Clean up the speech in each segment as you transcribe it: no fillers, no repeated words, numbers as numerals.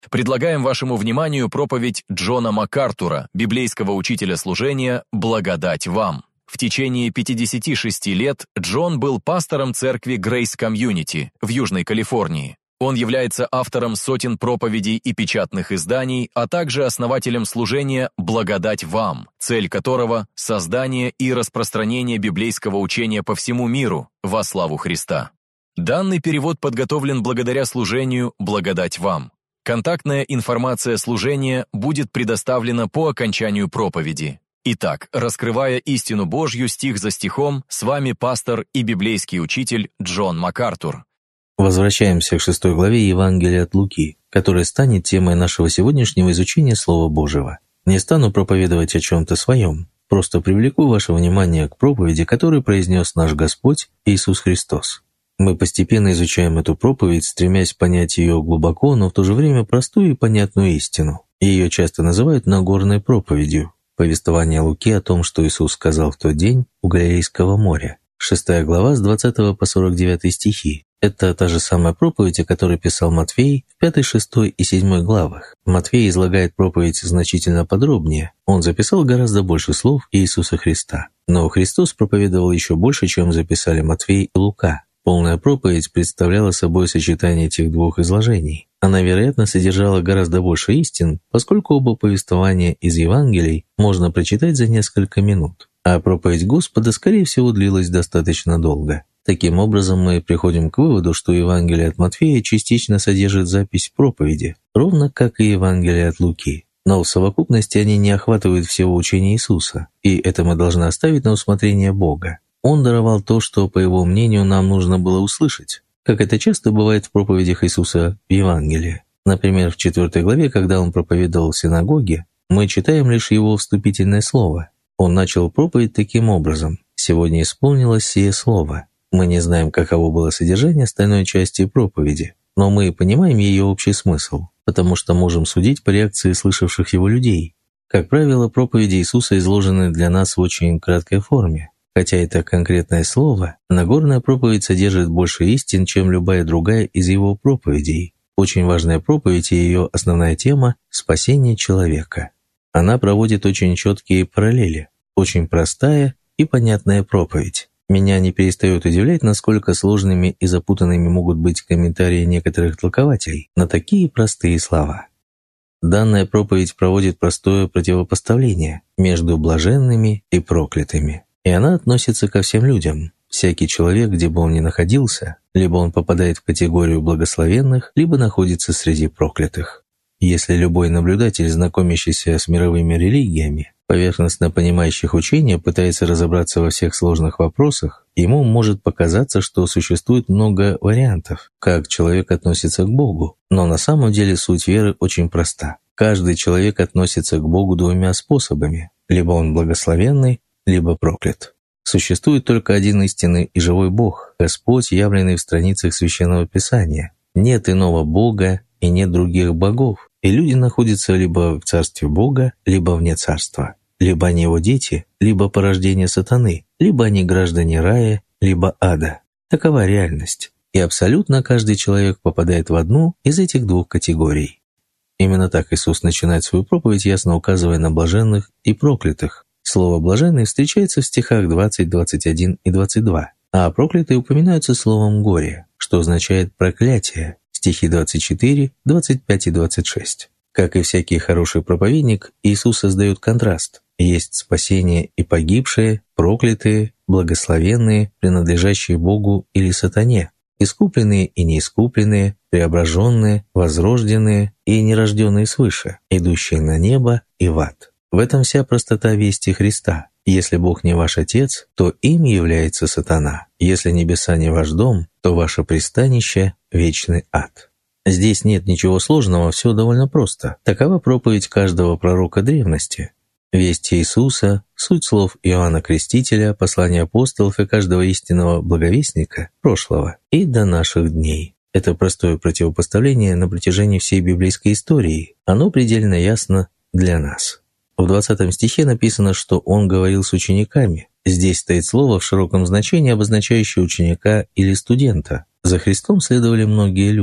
Предлагаем вашему вниманию проповедь Джона МакАртура, библейского учителя служения «Благодать вам». В течение 56 лет Джон был пастором церкви Grace Community в Южной Калифорнии. Он является автором сотен проповедей и печатных изданий, а также основателем служения «Благодать вам», цель которого – создание и распространение библейского учения по всему миру во славу Христа. Данный перевод подготовлен благодаря служению «Благодать вам». Контактная информация служения будет предоставлена по окончанию проповеди. Итак, раскрывая истину Божью стих за стихом, с вами пастор и библейский учитель Джон МакАртур. Возвращаемся к 6 главе Евангелия от Луки, которая станет темой нашего сегодняшнего изучения Слова Божьего. Не стану проповедовать о чем-то своем, просто привлеку ваше внимание к проповеди, которую произнес наш Господь Иисус Христос. Мы постепенно изучаем эту проповедь, стремясь понять ее глубоко, но в то же время простую и понятную истину. Ее часто называют Нагорной проповедью. Повествование Луки о том, что Иисус сказал в тот день у Галилейского моря. 6 глава с 20 по 49 стихи. Это та же самая проповедь, о которой писал Матфей в 5, 6 и 7 главах. Матфей излагает проповедь значительно подробнее. Он записал гораздо больше слов Иисуса Христа. Но Христос проповедовал еще больше, чем записали Матфей и Лука. Полная проповедь представляла собой сочетание этих двух изложений. Она, вероятно, содержала гораздо больше истин, поскольку оба повествования из Евангелий можно прочитать за несколько минут. А проповедь Господа, скорее всего, длилась достаточно долго. Таким образом, мы приходим к выводу, что Евангелие от Матфея частично содержит запись проповеди, ровно как и Евангелие от Луки. Но в совокупности они не охватывают всего учения Иисуса, и это мы должны оставить на усмотрение Бога. Он даровал то, что, по его мнению, нам нужно было услышать, как это часто бывает в проповедях Иисуса в Евангелии. Например, в 4 главе, когда он проповедовал в синагоге, мы читаем лишь его вступительное слово. Он начал проповедь таким образом: «Сегодня исполнилось сие слово». Мы не знаем, каково было содержание остальной части проповеди, но мы понимаем ее общий смысл, потому что можем судить по реакции слышавших его людей. Как правило, проповеди Иисуса изложены для нас в очень краткой форме. Хотя это конкретное слово, Нагорная проповедь содержит больше истин, чем любая другая из его проповедей. Очень важная проповедь и ее основная тема – спасение человека. Она проводит очень четкие параллели, очень простая и понятная проповедь. Меня не перестает удивлять, насколько сложными и запутанными могут быть комментарии некоторых толкователей на такие простые слова. Данная проповедь проводит простое противопоставление между блаженными и проклятыми. И она относится ко всем людям. Всякий человек, где бы он ни находился, либо он попадает в категорию благословенных, либо находится среди проклятых. Если любой наблюдатель, знакомящийся с мировыми религиями, поверхностно понимающих учения, пытается разобраться во всех сложных вопросах, ему может показаться, что существует много вариантов, как человек относится к Богу. Но на самом деле суть веры очень проста. Каждый человек относится к Богу двумя способами. Либо он благословенный, либо проклят. Существует только один истинный и живой Бог, Господь, явленный в страницах Священного Писания. Нет иного Бога и нет других богов, и люди находятся либо в царстве Бога, либо вне царства. Либо они его дети, либо порождение сатаны, либо они граждане рая, либо ада. Такова реальность. И абсолютно каждый человек попадает в одну из этих двух категорий. Именно так Иисус начинает свою проповедь, ясно указывая на блаженных и проклятых. Слово «блаженный» встречается в стихах 20, 21 и 22, а проклятые упоминаются словом «горе», что означает «проклятие», стихи 24, 25 и 26. Как и всякий хороший проповедник, Иисус создает контраст. Есть спасение и погибшие, проклятые, благословенные, принадлежащие Богу или сатане, искупленные и неискупленные, преображенные, возрожденные и нерожденные свыше, идущие на небо и в ад. В этом вся простота вести Христа. Если Бог не ваш Отец, то им является сатана. Если небеса не ваш дом, то ваше пристанище – вечный ад. Здесь нет ничего сложного, все довольно просто. Такова проповедь каждого пророка древности. Весть Иисуса, суть слов Иоанна Крестителя, послания апостолов и каждого истинного благовестника прошлого и до наших дней. Это простое противопоставление на протяжении всей библейской истории. Оно предельно ясно для нас. В 20 стихе написано, что он говорил с учениками. Здесь стоит слово в широком значении, обозначающее ученика или студента. За Христом следовали многие люди.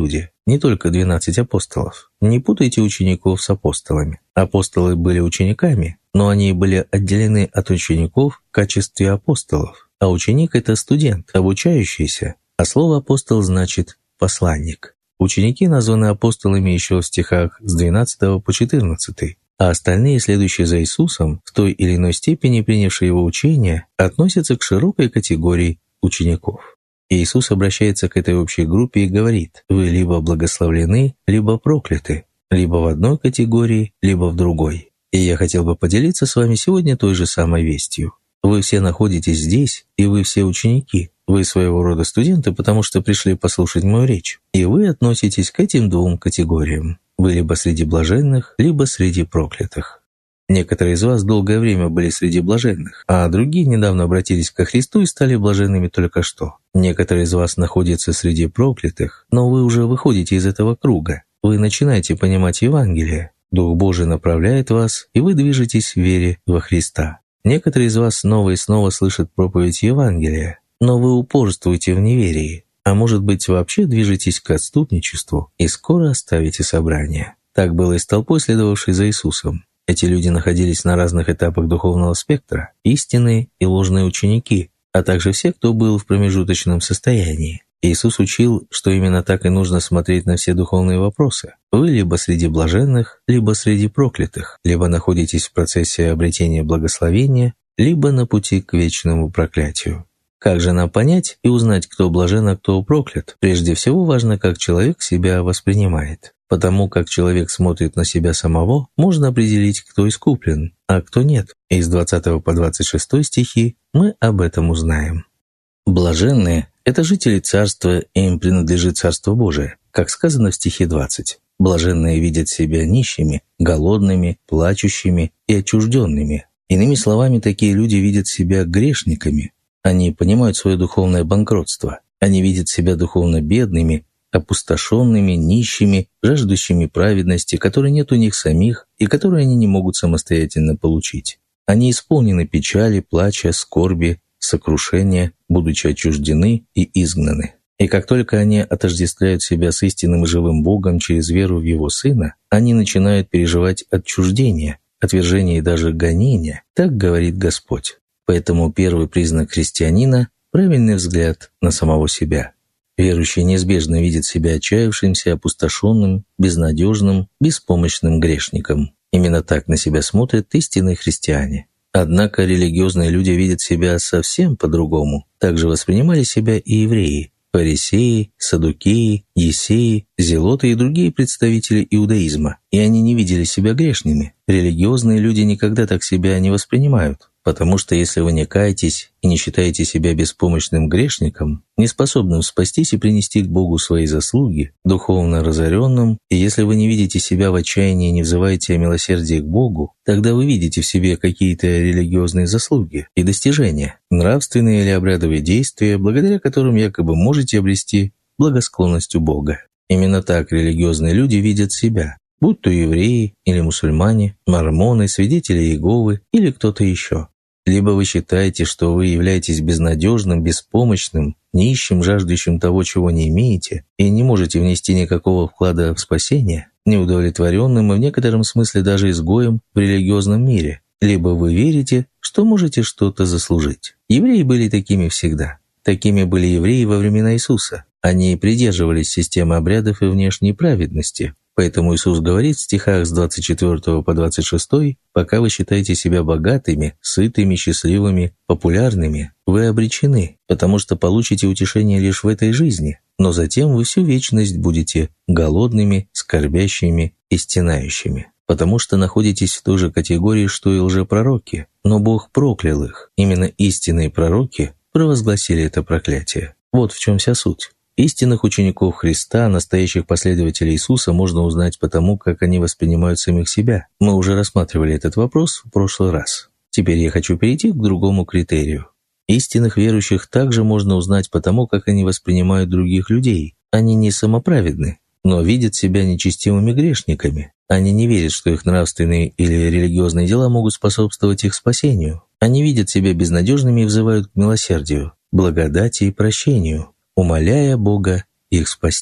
не только 12 апостолов. Не путайте учеников с апостолами. Апостолы были учениками, но они были отделены от учеников в качестве апостолов. А ученик – это студент, обучающийся, а слово «апостол» значит «посланник». Ученики названы апостолами еще в стихах с 12 по 14, а остальные, следующие за Иисусом, в той или иной степени принявшие его учение, относятся к широкой категории учеников. Иисус обращается к этой общей группе и говорит: «Вы либо благословлены, либо прокляты, либо в одной категории, либо в другой». И я хотел бы поделиться с вами сегодня той же самой вестью. Вы все находитесь здесь, и вы все ученики. Вы своего рода студенты, потому что пришли послушать мою речь. И вы относитесь к этим двум категориям. Вы либо среди блаженных, либо среди проклятых. Некоторые из вас долгое время были среди блаженных, а другие недавно обратились ко Христу и стали блаженными только что. Некоторые из вас находятся среди проклятых, но вы уже выходите из этого круга. Вы начинаете понимать Евангелие. Дух Божий направляет вас, и вы движетесь в вере во Христа. Некоторые из вас снова и снова слышат проповедь Евангелия, но вы упорствуете в неверии, а может быть вообще движетесь к отступничеству и скоро оставите собрание. Так было и с толпой, следовавшей за Иисусом. Эти люди находились на разных этапах духовного спектра, истинные и ложные ученики, а также все, кто был в промежуточном состоянии. Иисус учил, что именно так и нужно смотреть на все духовные вопросы. Вы либо среди блаженных, либо среди проклятых, либо находитесь в процессе обретения благословения, либо на пути к вечному проклятию. Как же нам понять и узнать, кто блажен, а кто проклят? Прежде всего важно, как человек себя воспринимает. Потому как человек смотрит на себя самого, можно определить, кто искуплен, а кто нет. Из 20 по 26 стихи мы об этом узнаем. Блаженные – это жители царства, и им принадлежит Царство Божие, как сказано в стихе 20. Блаженные видят себя нищими, голодными, плачущими и отчужденными. Иными словами, такие люди видят себя грешниками. Они понимают свое духовное банкротство. Они видят себя духовно бедными, опустошенными, нищими, жаждущими праведности, которой нет у них самих и которую они не могут самостоятельно получить. Они исполнены печали, плача, скорби, сокрушения, будучи отчуждены и изгнаны. И как только они отождествляют себя с истинным и живым Богом через веру в Его Сына, они начинают переживать отчуждение, отвержение и даже гонение, так говорит Господь. Поэтому первый признак христианина – правильный взгляд на самого себя. Верующий неизбежно видит себя отчаявшимся, опустошенным, безнадежным, беспомощным грешником. Именно так на себя смотрят истинные христиане. Однако религиозные люди видят себя совсем по-другому. Также воспринимали себя и евреи, фарисеи, саддукеи, ессеи, зелоты и другие представители иудаизма. И они не видели себя грешными. Религиозные люди никогда так себя не воспринимают. Потому что если вы не каетесь и не считаете себя беспомощным грешником, неспособным спастись и принести к Богу свои заслуги, духовно разоренным, и если вы не видите себя в отчаянии и не взываете о милосердии к Богу, тогда вы видите в себе какие-то религиозные заслуги и достижения, нравственные или обрядовые действия, благодаря которым якобы можете обрести благосклонность у Бога. Именно так религиозные люди видят себя, будь то евреи или мусульмане, мормоны, свидетели Иеговы или кто-то еще. Либо вы считаете, что вы являетесь безнадежным, беспомощным, нищим, жаждущим того, чего не имеете, и не можете внести никакого вклада в спасение, неудовлетворенным и в некотором смысле даже изгоем в религиозном мире. Либо вы верите, что можете что-то заслужить. Евреи были такими всегда. Такими были евреи во времена Иисуса. Они придерживались системы обрядов и внешней праведности. Поэтому Иисус говорит в стихах с 24 по 26: «Пока вы считаете себя богатыми, сытыми, счастливыми, популярными, вы обречены, потому что получите утешение лишь в этой жизни, но затем вы всю вечность будете голодными, скорбящими и стенающими, потому что находитесь в той же категории, что и лжепророки, но Бог проклял их. Именно истинные пророки провозгласили это проклятие». Вот в чем вся суть. Истинных учеников Христа, настоящих последователей Иисуса, можно узнать по тому, как они воспринимают самих себя. Мы уже рассматривали этот вопрос в прошлый раз. Теперь я хочу перейти к другому критерию. Истинных верующих также можно узнать по тому, как они воспринимают других людей. Они не самоправедны, но видят себя нечестивыми грешниками. Они не верят, что их нравственные или религиозные дела могут способствовать их спасению. Они видят себя безнадежными и взывают к милосердию, благодати и прощению, умоляя Бога их спасти.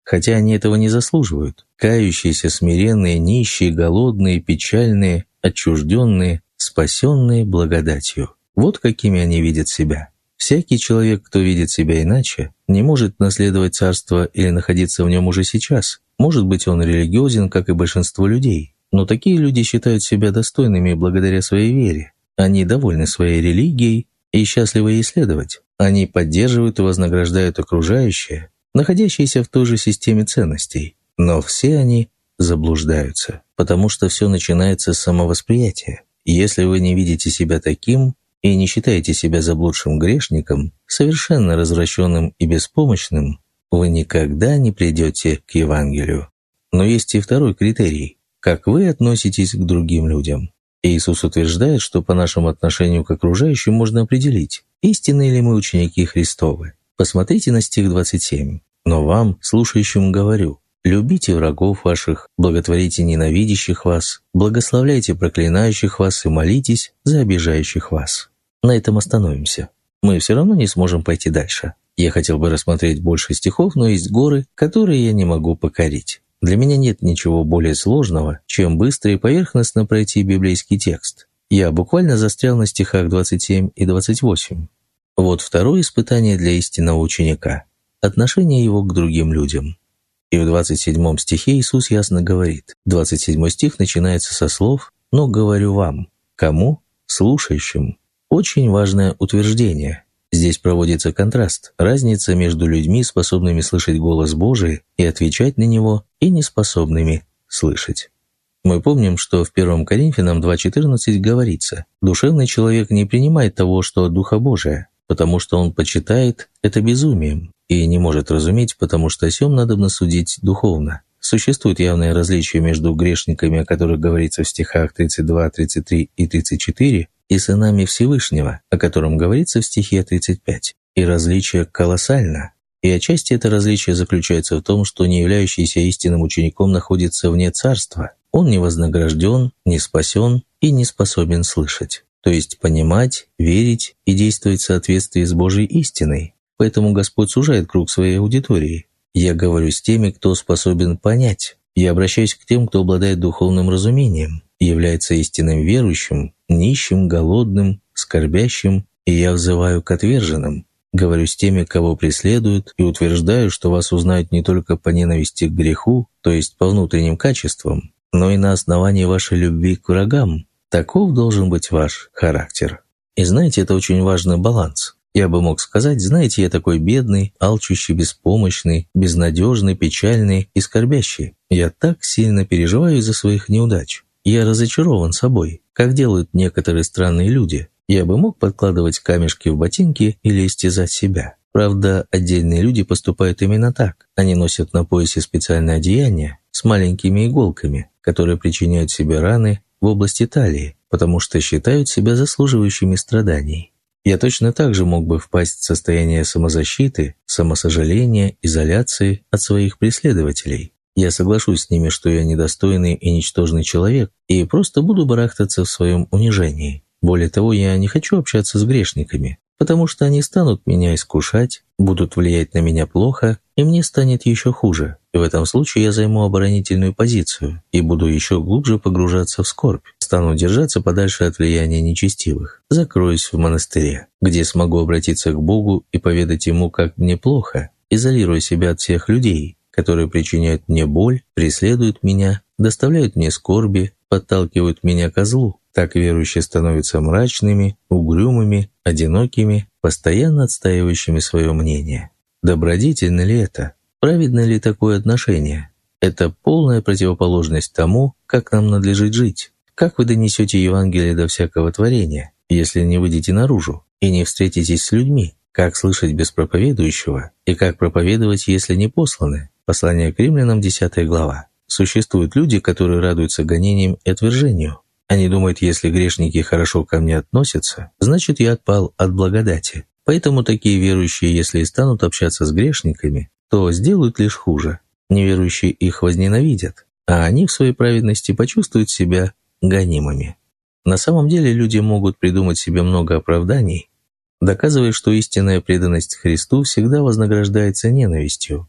хотя они этого не заслуживают. Кающиеся, смиренные, нищие, голодные, печальные, отчужденные, спасенные благодатью. Вот какими они видят себя. Всякий человек, кто видит себя иначе, не может наследовать царство или находиться в нем уже сейчас. Может быть, он религиозен, как и большинство людей. Но такие люди считают себя достойными благодаря своей вере. Они довольны своей религией и счастливы ей следовать. Они поддерживают и вознаграждают окружающее, находящиеся в той же системе ценностей. Но все они заблуждаются, потому что все начинается с самовосприятия. Если вы не видите себя таким и не считаете себя заблудшим грешником, совершенно развращенным и беспомощным, вы никогда не придете к Евангелию. Но есть и второй критерий – как вы относитесь к другим людям. Иисус утверждает, что по нашему отношению к окружающим можно определить, истинные ли мы ученики Христовы. Посмотрите на стих 27. «Но вам, слушающим, говорю, любите врагов ваших, благотворите ненавидящих вас, благословляйте проклинающих вас и молитесь за обижающих вас». На этом остановимся. Мы все равно не сможем пойти дальше. Я хотел бы рассмотреть больше стихов, но есть горы, которые я не могу покорить. Для меня нет ничего более сложного, чем быстро и поверхностно пройти библейский текст. Я буквально застрял на стихах 27 и 28. Вот второе испытание для истинного ученика – отношение его к другим людям. И в 27 стихе Иисус ясно говорит. 27 стих начинается со слов «но говорю вам». Кому? Слушающим. Очень важное утверждение. Здесь проводится контраст, разница между людьми, способными слышать голос Божий и отвечать на него, и неспособными слышать. Мы помним, что в 1 Коринфянам 2:14 говорится: «Душевный человек не принимает того, что от Духа Божия, потому что он почитает это безумием, и не может разуметь, потому что о сем надобно судить духовно». Существует явное различие между грешниками, о которых говорится в стихах 32, 33 и 34, и сынами Всевышнего, о котором говорится в стихе 35. И различие колоссально. И отчасти это различие заключается в том, что не являющийся истинным учеником находится вне царства. Он не вознагражден, не спасен и не способен слышать. То есть понимать, верить и действовать в соответствии с Божьей истиной. Поэтому Господь сужает круг своей аудитории. Я говорю с теми, кто способен понять. Я обращаюсь к тем, кто обладает духовным разумением, является истинным верующим, нищим, голодным, скорбящим, и я взываю к отверженным. Говорю с теми, кого преследуют, и утверждаю, что вас узнают не только по ненависти к греху, то есть по внутренним качествам, но и на основании вашей любви к врагам. Таков должен быть ваш характер. И знаете, это очень важный баланс. Я бы мог сказать, знаете, я такой бедный, алчущий, беспомощный, безнадежный, печальный и скорбящий. Я так сильно переживаю из-за своих неудач. Я разочарован собой, как делают некоторые странные люди. Я бы мог подкладывать камешки в ботинки или истязать себя. Правда, отдельные люди поступают именно так. Они носят на поясе специальное одеяние с маленькими иголками, которые причиняют себе раны в области талии, потому что считают себя заслуживающими страданий. Я точно так же мог бы впасть в состояние самозащиты, самосожаления, изоляции от своих преследователей. Я соглашусь с ними, что я недостойный и ничтожный человек, и просто буду барахтаться в своем унижении. Более того, я не хочу общаться с грешниками, потому что они станут меня искушать, будут влиять на меня плохо, и мне станет еще хуже. И в этом случае я займу оборонительную позицию и буду еще глубже погружаться в скорбь, стану держаться подальше от влияния нечестивых, закроюсь в монастыре, где смогу обратиться к Богу и поведать Ему, как мне плохо, изолируя себя от всех людей, которые причиняют мне боль, преследуют меня, доставляют мне скорби, подталкивают меня ко злу. Так верующие становятся мрачными, угрюмыми, одинокими, постоянно отстаивающими свое мнение. Добродетельно ли это? Праведно ли такое отношение? Это полная противоположность тому, как нам надлежит жить. Как вы донесете Евангелие до всякого творения, если не выйдете наружу и не встретитесь с людьми? Как слышать без проповедующего? И как проповедовать, если не посланы? Послание к Римлянам, 10 глава. Существуют люди, которые радуются гонениям и отвержению. Они думают, если грешники хорошо ко мне относятся, значит, я отпал от благодати. Поэтому такие верующие, если и станут общаться с грешниками, то сделают лишь хуже. Неверующие их возненавидят, а они в своей праведности почувствуют себя гонимыми. На самом деле люди могут придумать себе много оправданий, доказывая, что истинная преданность Христу всегда вознаграждается ненавистью.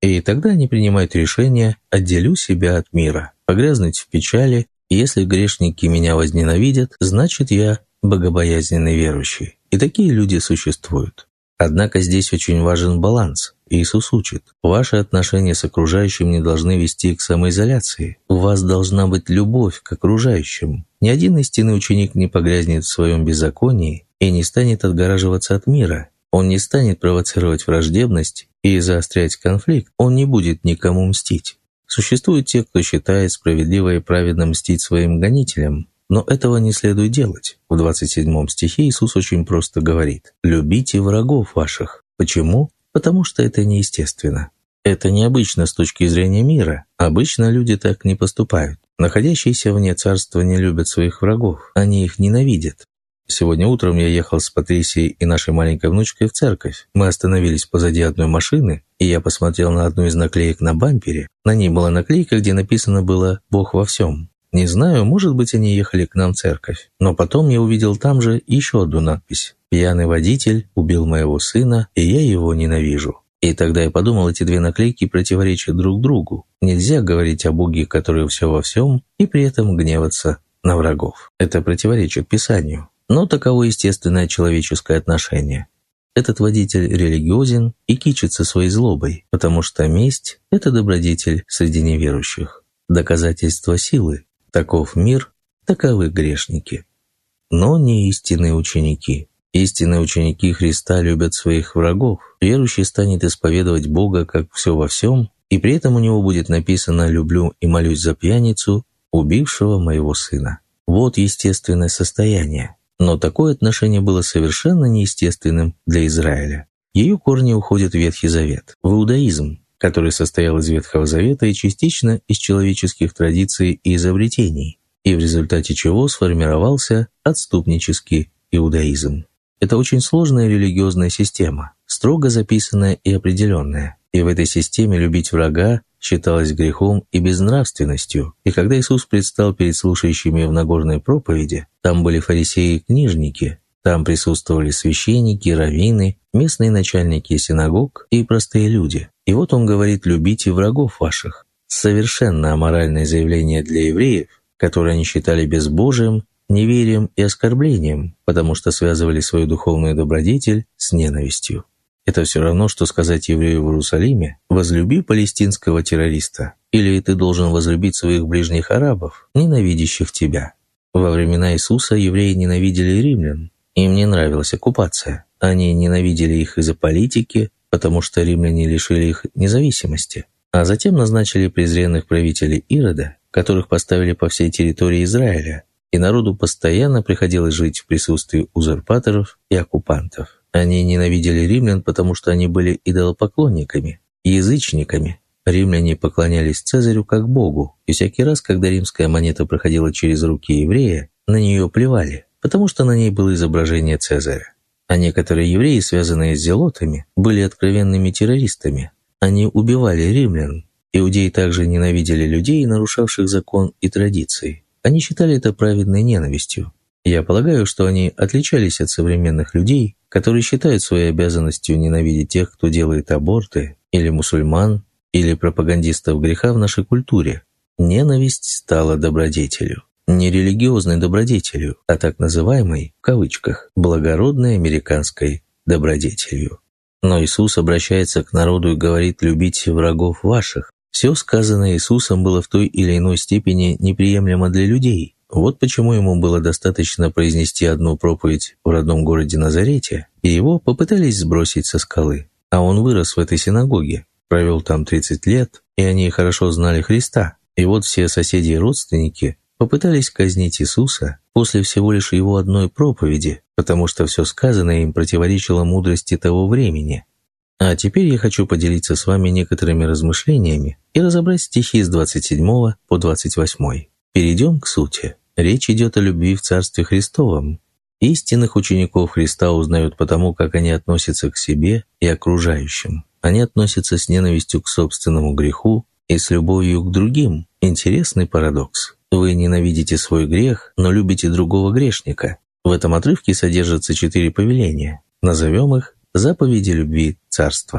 И тогда они принимают решение «отделю себя от мира», погрязнуть в печали, и если грешники меня возненавидят, значит я богобоязненный верующий. И такие люди существуют. Однако здесь очень важен баланс. Иисус учит, ваши отношения с окружающим не должны вести к самоизоляции. У вас должна быть любовь к окружающим. Ни один истинный ученик не погрязнет в своем беззаконии и не станет отгораживаться от мира. Он не станет провоцировать враждебность и заострять конфликт, он не будет никому мстить. Существуют те, кто считает справедливо и праведно мстить своим гонителям, но этого не следует делать. В 27 стихе Иисус очень просто говорит: «Любите врагов ваших». Почему? Потому что это неестественно. Это необычно с точки зрения мира. Обычно люди так не поступают. Находящиеся вне царства не любят своих врагов, они их ненавидят. Сегодня утром я ехал с Патрисией и нашей маленькой внучкой в церковь. Мы остановились позади одной машины, и я посмотрел на одну из наклеек на бампере. На ней была наклейка, где написано было «Бог во всем». Не знаю, может быть, они ехали к нам в церковь. Но потом я увидел там же еще одну надпись: «Пьяный водитель убил моего сына, и я его ненавижу». И тогда я подумал, эти две наклейки противоречат друг другу. Нельзя говорить о Боге, который все во всем, и при этом гневаться на врагов. Это противоречит Писанию. Но таково естественное человеческое отношение. Этот водитель религиозен и кичится своей злобой, потому что месть – это добродетель среди неверующих. Доказательство силы. Таков мир, таковы грешники. Но не истинные ученики. Истинные ученики Христа любят своих врагов. Верующий станет исповедовать Бога как все во всем, и при этом у него будет написано «люблю и молюсь за пьяницу, убившего моего сына». Вот естественное состояние. Но такое отношение было совершенно неестественным для Израиля. Ее корни уходят в Ветхий Завет, в иудаизм, который состоял из Ветхого Завета и частично из человеческих традиций и изобретений, и в результате чего сформировался отступнический иудаизм. Это очень сложная религиозная система, строго записанная и определенная. И в этой системе любить врага считалось грехом и безнравственностью. И когда Иисус предстал перед слушающими в Нагорной проповеди, там были фарисеи и книжники, там присутствовали священники, раввины, местные начальники синагог и простые люди. И вот он говорит: «Любите врагов ваших». Совершенно аморальное заявление для евреев, которое они считали безбожием, неверием и оскорблением, потому что связывали свою духовную добродетель с ненавистью. Это все равно, что сказать еврею в Иерусалиме: «Возлюби палестинского террориста», или «Ты должен возлюбить своих ближних арабов, ненавидящих тебя». Во времена Иисуса евреи ненавидели римлян. Им не нравилась оккупация. Они ненавидели их из-за политики, потому что римляне лишили их независимости. А затем назначили презренных правителей Ирода, которых поставили по всей территории Израиля, и народу постоянно приходилось жить в присутствии узурпаторов и оккупантов. Они ненавидели римлян, потому что они были идолопоклонниками, язычниками. Римляне поклонялись Цезарю как богу, и всякий раз, когда римская монета проходила через руки еврея, на нее плевали, потому что на ней было изображение Цезаря. А некоторые евреи, связанные с зелотами, были откровенными террористами. Они убивали римлян. Иудеи также ненавидели людей, нарушавших закон и традиции. Они считали это праведной ненавистью. Я полагаю, что они отличались от современных людей, которые считают своей обязанностью ненавидеть тех, кто делает аборты, или мусульман, или пропагандистов греха в нашей культуре. Ненависть стала добродетелью. Не религиозной добродетелью, а так называемой, в кавычках, благородной американской добродетелью. Но Иисус обращается к народу и говорит: «Любите врагов ваших». Все сказанное Иисусом было в той или иной степени неприемлемо для людей. Вот почему ему было достаточно произнести одну проповедь в родном городе Назарете, и его попытались сбросить со скалы. А он вырос в этой синагоге, провел там 30 лет, и они хорошо знали Христа. И вот все соседи и родственники попытались казнить Иисуса после всего лишь его одной проповеди, потому что все сказанное им противоречило мудрости того времени. А теперь я хочу поделиться с вами некоторыми размышлениями и разобрать стихи с 27 по 28. Перейдем к сути. Речь идет о любви в Царстве Христовом. Истинных учеников Христа узнают потому, как они относятся к себе и окружающим. Они относятся с ненавистью к собственному греху и с любовью к другим. Интересный парадокс. Вы ненавидите свой грех, но любите другого грешника. В этом отрывке содержатся 4 повеления. Назовем их «Заповеди любви Царства».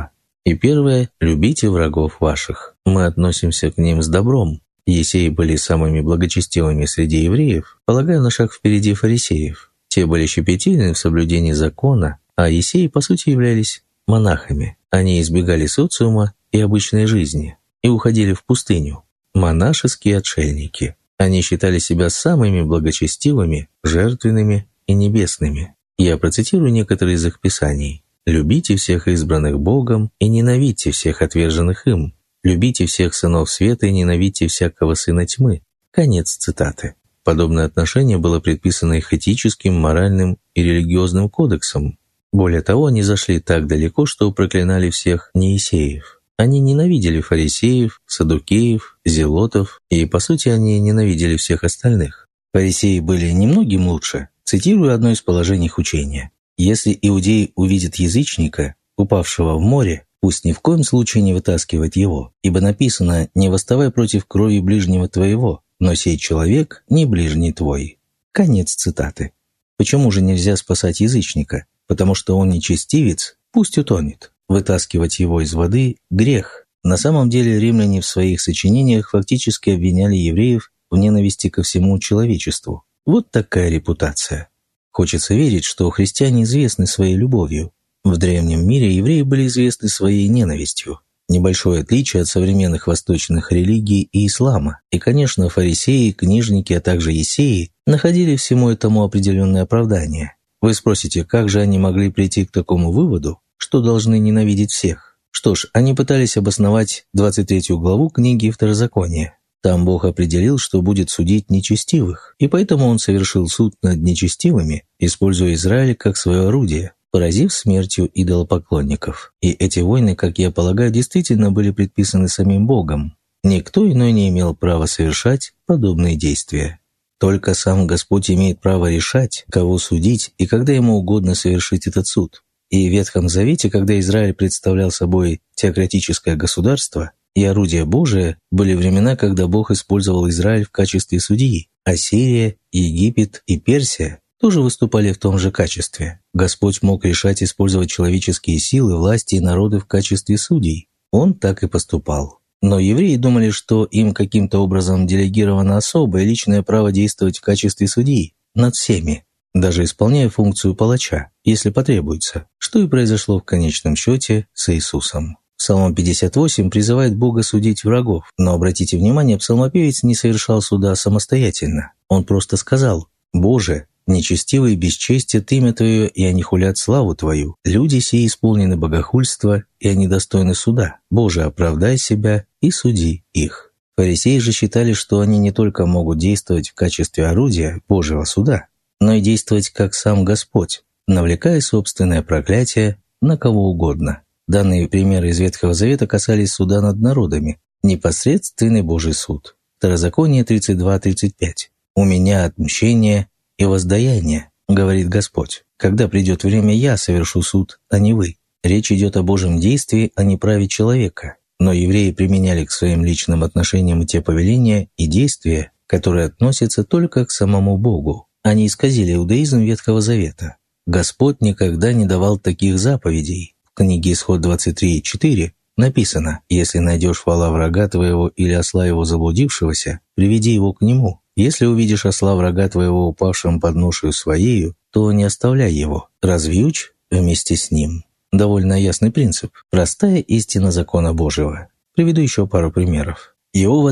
И первое – любите врагов ваших. Мы относимся к ним с добром. Есеи были самыми благочестивыми среди евреев, полагая на шаг впереди фарисеев. Те были щепетильны в соблюдении закона, а есеи, по сути, являлись монахами. Они избегали социума и обычной жизни и уходили в пустыню. Монашеские отшельники. Они считали себя самыми благочестивыми, жертвенными и небесными. Я процитирую некоторые из их писаний. «Любите всех избранных Богом и ненавидьте всех отверженных им. Любите всех сынов света и ненавидьте всякого сына тьмы». Конец цитаты. Подобное отношение было предписано их этическим, моральным и религиозным кодексом. Более того, они зашли так далеко, что проклинали всех неесеев. Они ненавидели фарисеев, саддукеев, зелотов, и, по сути, они ненавидели всех остальных. Фарисеи были немногим лучше. Цитирую одно из положений их учения. «Если иудей увидит язычника, упавшего в море, пусть ни в коем случае не вытаскивает его, ибо написано: «Не восставай против крови ближнего твоего, но сей человек не ближний твой». Конец цитаты. Почему же нельзя спасать язычника? Потому что он нечестивец, пусть утонет. Вытаскивать его из воды – грех. На самом деле римляне в своих сочинениях фактически обвиняли евреев в ненависти ко всему человечеству. Вот такая репутация. Хочется верить, что христиане известны своей любовью. В древнем мире евреи были известны своей ненавистью. Небольшое отличие от современных восточных религий и ислама. И, конечно, фарисеи, книжники, а также есеи находили всему этому определенное оправдание. Вы спросите, как же они могли прийти к такому выводу, что должны ненавидеть всех? Что ж, они пытались обосновать 23 главу книги Второзакония. Там Бог определил, что будет судить нечестивых, и поэтому Он совершил суд над нечестивыми, используя Израиль как свое орудие, поразив смертью идолопоклонников. И эти войны, как я полагаю, действительно были предписаны самим Богом. Никто иной не имел права совершать подобные действия. Только сам Господь имеет право решать, кого судить и когда Ему угодно совершить этот суд. И в Ветхом Завете, когда Израиль представлял собой теократическое государство, и орудие Божие, были времена, когда Бог использовал Израиль в качестве судьи. Ассирия, Египет и Персия тоже выступали в том же качестве. Господь мог решать использовать человеческие силы, власти и народы в качестве судей. Он так и поступал. Но евреи думали, что им каким-то образом делегировано особое личное право действовать в качестве судьи над всеми, даже исполняя функцию палача, если потребуется, что и произошло в конечном счете с Иисусом. Псалом 58 призывает Бога судить врагов, но обратите внимание, псалмопевец не совершал суда самостоятельно. Он просто сказал: «Боже, нечестивые бесчестят имя Твое, и они хулят славу Твою. Люди сии исполнены богохульства, и они достойны суда. Боже, оправдай себя и суди их». Фарисеи же считали, что они не только могут действовать в качестве орудия Божьего суда, но и действовать как сам Господь, навлекая собственное проклятие на кого угодно. Данные примеры из Ветхого Завета касались суда над народами, непосредственный Божий суд. Второзаконие 32:35. «У меня отмщение и воздаяние, говорит Господь. Когда придет время, я совершу суд, а не вы». Речь идет о Божьем действии, а не праве человека. Но евреи применяли к своим личным отношениям и те повеления и действия, которые относятся только к самому Богу. Они исказили иудаизм Ветхого Завета. Господь никогда не давал таких заповедей. В книге Исход 23:4 написано: «Если найдешь вола врага твоего или осла его заблудившегося, приведи его к нему. Если увидишь осла врага твоего упавшим под ношею своею, то не оставляй его, развьючь вместе с ним». Довольно ясный принцип, простая истина закона Божьего. Приведу еще пару примеров. Иова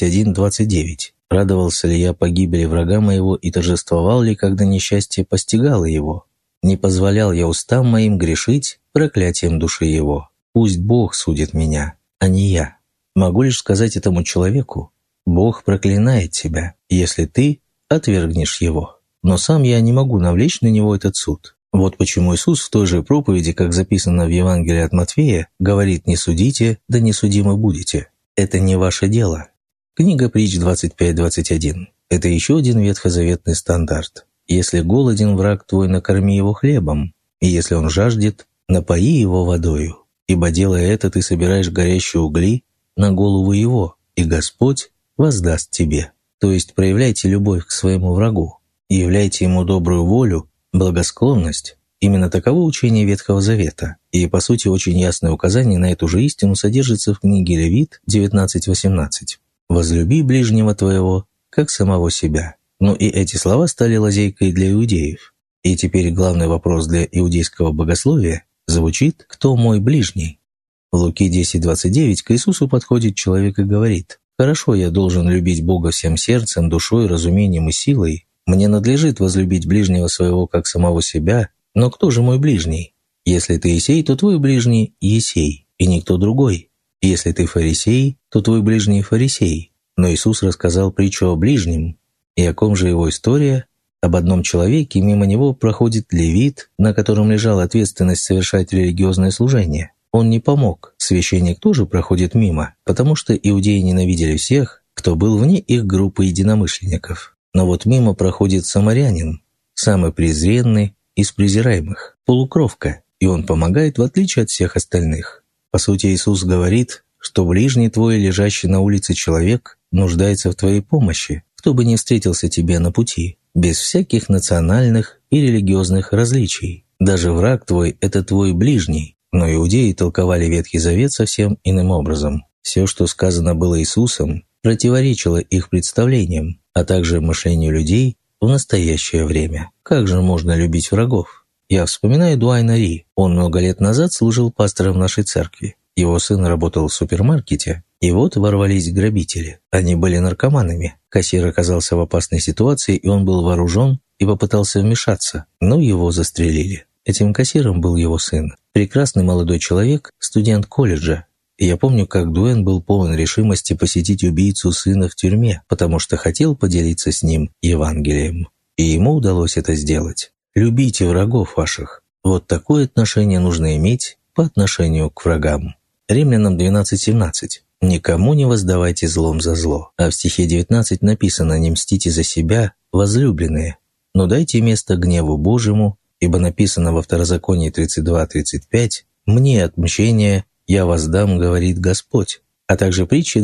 31:29. «Радовался ли я погибели врага моего и торжествовал ли, когда несчастье постигало его? Не позволял я устам моим грешить проклятием души его. Пусть Бог судит меня, а не я». Могу лишь сказать этому человеку: Бог проклинает тебя, если ты отвергнешь его. Но сам я не могу навлечь на него этот суд. Вот почему Иисус в той же проповеди, как записано в Евангелии от Матфея, говорит: «Не судите, да не судимы будете. Это не ваше дело». Книга Притч 25:21. Это еще один ветхозаветный стандарт. «Если голоден враг твой, накорми его хлебом, и если он жаждет, напои его водою. Ибо, делая это, ты собираешь горящие угли на голову его, и Господь воздаст тебе». То есть проявляйте любовь к своему врагу, и являйте ему добрую волю, благосклонность Именно таково учение Ветхого Завета, и, по сути, очень ясное указание на эту же истину содержится в книге Левит 19:18. «Возлюби ближнего твоего, как самого себя». Но и эти слова стали лазейкой для иудеев. И теперь главный вопрос для иудейского богословия звучит: «Кто мой ближний?». В Луки 10:29 к Иисусу подходит человек и говорит: «Хорошо, я должен любить Бога всем сердцем, душой, разумением и силой. Мне надлежит возлюбить ближнего своего, как самого себя. Но кто же мой ближний? Если ты Есей, то твой ближний Есей, и никто другой. Если ты фарисей, то твой ближний фарисей». Но Иисус рассказал притчу о ближнем. И о ком же его история? Об одном человеке, мимо него проходит левит, на котором лежала ответственность совершать религиозное служение. Он не помог. Священник тоже проходит мимо, потому что иудеи ненавидели всех, кто был вне их группы единомышленников. Но вот мимо проходит самарянин, самый презренный из презираемых, полукровка, и он помогает в отличие от всех остальных. По сути, Иисус говорит, что ближний твой, лежащий на улице человек, нуждается в твоей помощи, кто бы ни встретился тебе на пути, без всяких национальных и религиозных различий. Даже враг твой – это твой ближний. Но иудеи толковали Ветхий Завет совсем иным образом. Все, что сказано было Иисусом, противоречило их представлениям, а также мышлению людей в настоящее время. Как же можно любить врагов? Я вспоминаю Дуайна Ри. Он много лет назад служил пастором нашей церкви. Его сын работал в супермаркете, и вот ворвались грабители. Они были наркоманами. Кассир оказался в опасной ситуации, и он был вооружен и попытался вмешаться, но его застрелили. Этим кассиром был его сын. Прекрасный молодой человек, студент колледжа. И я помню, как Дуэн был полон решимости посетить убийцу сына в тюрьме, потому что хотел поделиться с ним Евангелием. И ему удалось это сделать. Любите врагов ваших. Вот такое отношение нужно иметь по отношению к врагам. Римлянам 12:17. «Никому не воздавайте злом за зло». А в стихе 19 написано: «Не мстите за себя, возлюбленные, но дайте место гневу Божьему, ибо написано во Второзаконии 32:35: «Мне отмщение, я воздам, говорит Господь». А также притчи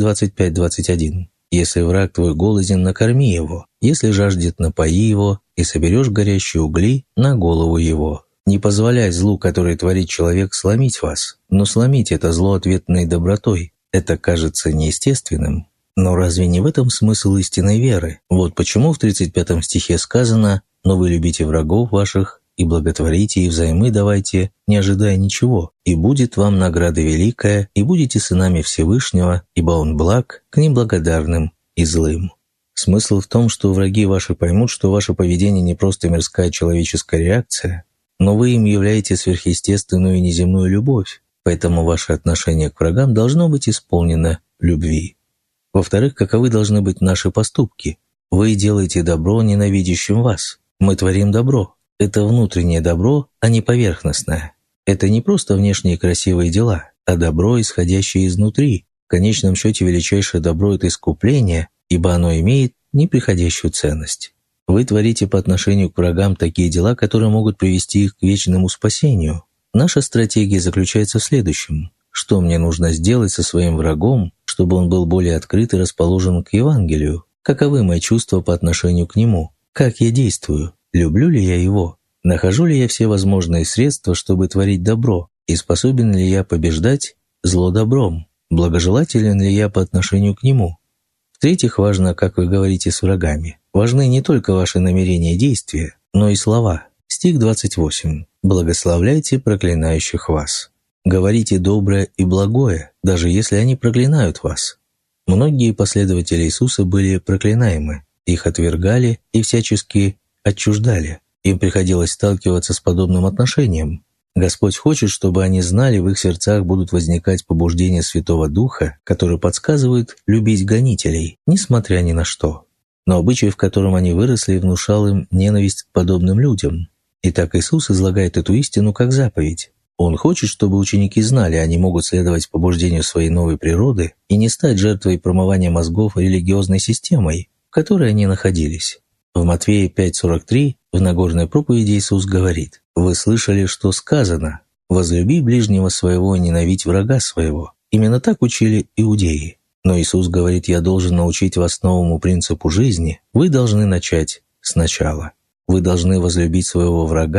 25:21. «Если враг твой голоден, накорми его, если жаждет, напои его, и соберешь горящие угли на голову его». Не позволяй злу, которое творит человек, сломить вас, но сломить это зло ответной добротой. Это кажется неестественным. Но разве не в этом смысл истинной веры? Вот почему в 35 стихе сказано: «Но вы любите врагов ваших, и благотворите, и взаймы давайте, не ожидая ничего, и будет вам награда великая, и будете сынами Всевышнего, ибо Он благ к неблагодарным и злым». Смысл в том, что враги ваши поймут, что ваше поведение не просто мирская человеческая реакция, но вы им являете сверхъестественную и неземную любовь, поэтому ваше отношение к врагам должно быть исполнено любви. Во-вторых, каковы должны быть наши поступки? Вы делаете добро ненавидящим вас. Мы творим добро. Это внутреннее добро, а не поверхностное. Это не просто внешние красивые дела, а добро, исходящее изнутри. В конечном счете, величайшее добро – это искупление, ибо оно имеет неприходящую ценность. Вы творите по отношению к врагам такие дела, которые могут привести их к вечному спасению. Наша стратегия заключается в следующем. Что мне нужно сделать со своим врагом, чтобы он был более открыт и расположен к Евангелию? Каковы мои чувства по отношению к нему? Как я действую? Люблю ли я его? Нахожу ли я все возможные средства, чтобы творить добро? И способен ли я побеждать зло добром? Благожелателен ли я по отношению к нему? В-третьих, важно, как вы говорите с врагами. Важны не только ваши намерения и действия, но и слова. Стих 28. «Благословляйте проклинающих вас». Говорите доброе и благое, даже если они проклинают вас. Многие последователи Иисуса были проклинаемы, их отвергали и всячески отчуждали. Им приходилось сталкиваться с подобным отношением. Господь хочет, чтобы они знали, в их сердцах будут возникать побуждения Святого Духа, которые подсказывают любить гонителей, несмотря ни на что. Но обычай, в котором они выросли, внушал им ненависть к подобным людям. Итак, Иисус излагает эту истину как заповедь. Он хочет, чтобы ученики знали, они могут следовать побуждению своей новой природы и не стать жертвой промывания мозгов религиозной системой, в которой они находились. В Матфея 5:43 в Нагорной проповеди Иисус говорит: «Вы слышали, что сказано: возлюби ближнего своего и ненавидь врага своего». Именно так учили иудеи. Но Иисус говорит: «Я должен научить вас новому принципу жизни. Вы должны начать сначала. Вы должны возлюбить своего врага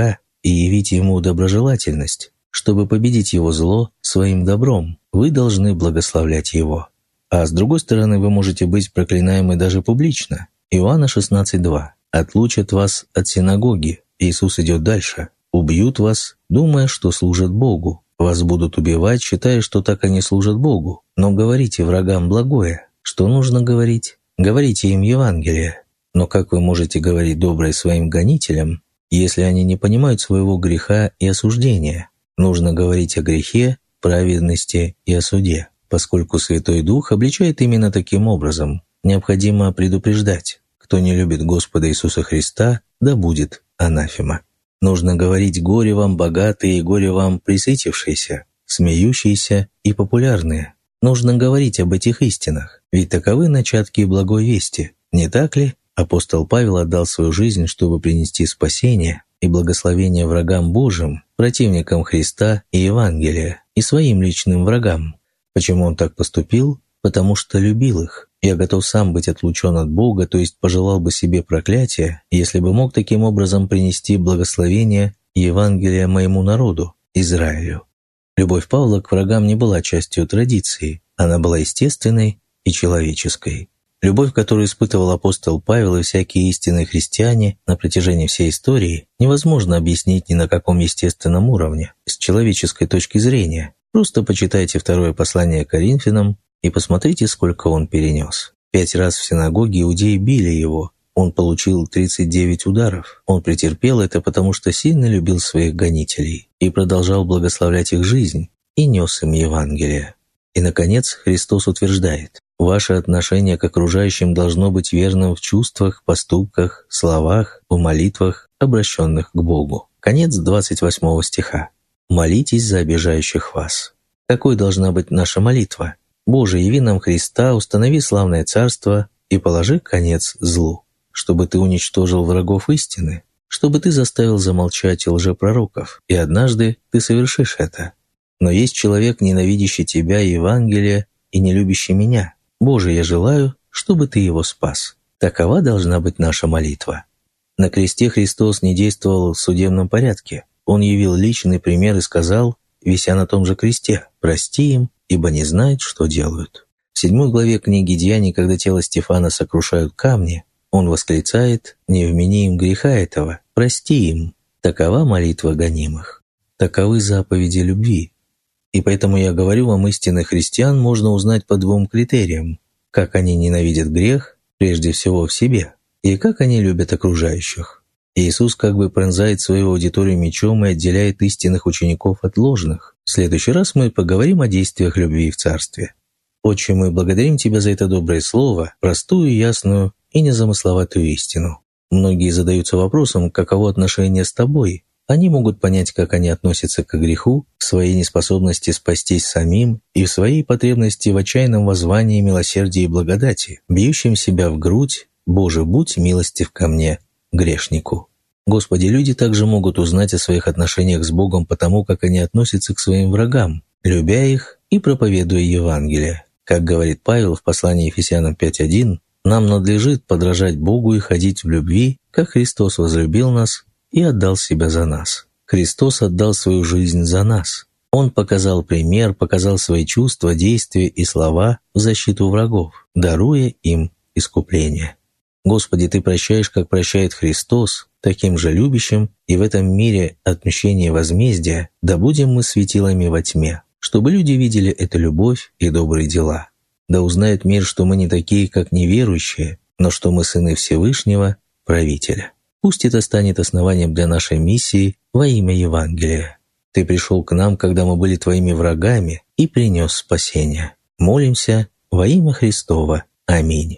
и явить ему доброжелательность. Чтобы победить его зло своим добром, вы должны благословлять его. А с другой стороны, вы можете быть проклинаемы даже публично. Иоанна 16:2. «Отлучат вас от синагоги». Иисус идет дальше. «Убьют вас, думая, что служат Богу. Вас будут убивать, считая, что так они служат Богу. Но говорите врагам благое». Что нужно говорить? Говорите им Евангелие. Но как вы можете говорить доброе своим гонителям, если они не понимают своего греха и осуждения? Нужно говорить о грехе, праведности и о суде, поскольку Святой Дух обличает именно таким образом. Необходимо предупреждать: кто не любит Господа Иисуса Христа, да будет анафема. Нужно говорить: горе вам богатые и горе вам пресытившиеся, смеющиеся и популярные. Нужно говорить об этих истинах, ведь таковы начатки благой вести. Не так ли? Апостол Павел отдал свою жизнь, чтобы принести спасение и благословение врагам Божьим, противникам Христа и Евангелия, и своим личным врагам. Почему он так поступил? Потому что любил их. Я готов сам быть отлучен от Бога, то есть пожелал бы себе проклятия, если бы мог таким образом принести благословение и Евангелие моему народу, Израилю. Любовь Павла к врагам не была частью традиции, она была естественной и человеческой. Любовь, которую испытывал апостол Павел и всякие истинные христиане на протяжении всей истории, невозможно объяснить ни на каком естественном уровне, с человеческой точки зрения. Просто почитайте второе послание Коринфянам и посмотрите, сколько он перенес. 5 раз в синагоге иудеи били его. Он получил 39 ударов. Он претерпел это, потому что сильно любил своих гонителей и продолжал благословлять их жизнь и нес им Евангелие. И, наконец, Христос утверждает: ваше отношение к окружающим должно быть верным в чувствах, поступках, словах, в молитвах, обращенных к Богу. Конец 28 стиха. «Молитесь за обижающих вас». Какой должна быть наша молитва? «Боже, яви нам Христа, установи славное царство и положи конец злу, чтобы ты уничтожил врагов истины, чтобы ты заставил замолчать лжепророков, и однажды ты совершишь это. Но есть человек, ненавидящий тебя и Евангелие, и не любящий меня. Боже, я желаю, чтобы ты его спас». Такова должна быть наша молитва. На кресте Христос не действовал в судебном порядке. Он явил личный пример и сказал, вися на том же кресте: «Прости им, ибо не знают, что делают». В 7 главе книги Деяний, когда тело Стефана сокрушают камни, он восклицает: «Не вмени им греха этого, прости им». Такова молитва гонимых. Таковы заповеди любви. И поэтому я говорю вам, истинных христиан можно узнать по 2 критериям: как они ненавидят грех, прежде всего в себе, и как они любят окружающих. Иисус как бы пронзает свою аудиторию мечом и отделяет истинных учеников от ложных. В следующий раз мы поговорим о действиях любви в Царстве. Отче, мы благодарим Тебя за это доброе слово, простую, ясную и незамысловатую истину. Многие задаются вопросом, каково отношение с Тобой. Они могут понять, как они относятся к греху, к своей неспособности спастись самим и в своей потребности в отчаянном воззвании милосердия и благодати, бьющим себя в грудь: «Боже, будь милостив ко мне, грешнику». Господи, люди также могут узнать о своих отношениях с Богом по тому, как они относятся к своим врагам, любя их и проповедуя Евангелие. Как говорит Павел в послании Ефесянам 5:1, нам надлежит подражать Богу и ходить в любви, как Христос возлюбил нас и отдал себя за нас. Христос отдал свою жизнь за нас. Он показал пример, показал свои чувства, действия и слова в защиту врагов, даруя им искупление. Господи, Ты прощаешь, как прощает Христос, таким же любящим, и в этом мире отмщения и возмездия да будем мы светилами во тьме, чтобы люди видели эту любовь и добрые дела. Да узнает мир, что мы не такие, как неверующие, но что мы сыны Всевышнего, правителя. Пусть это станет основанием для нашей миссии во имя Евангелия. Ты пришел к нам, когда мы были Твоими врагами, и принес спасение. Молимся во имя Христова. Аминь.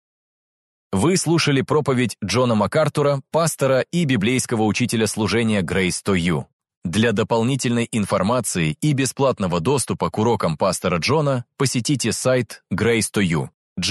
Вы слушали проповедь Джона МакАртура, пастора и библейского учителя служения Grace to You. Для дополнительной информации и бесплатного доступа к урокам пастора Джона посетите сайт Grace to You,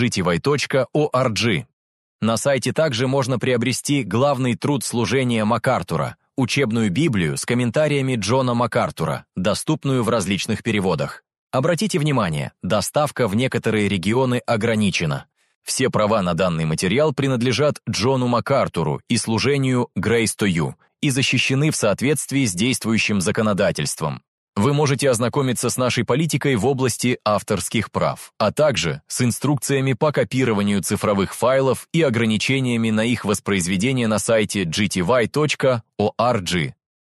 gty.org. На сайте также можно приобрести главный труд служения МакАртура, учебную Библию с комментариями Джона МакАртура, доступную в различных переводах. Обратите внимание, доставка в некоторые регионы ограничена. Все права на данный материал принадлежат Джону МакАртуру и служению Grace to You и защищены в соответствии с действующим законодательством. Вы можете ознакомиться с нашей политикой в области авторских прав, а также с инструкциями по копированию цифровых файлов и ограничениями на их воспроизведение на сайте gty.org.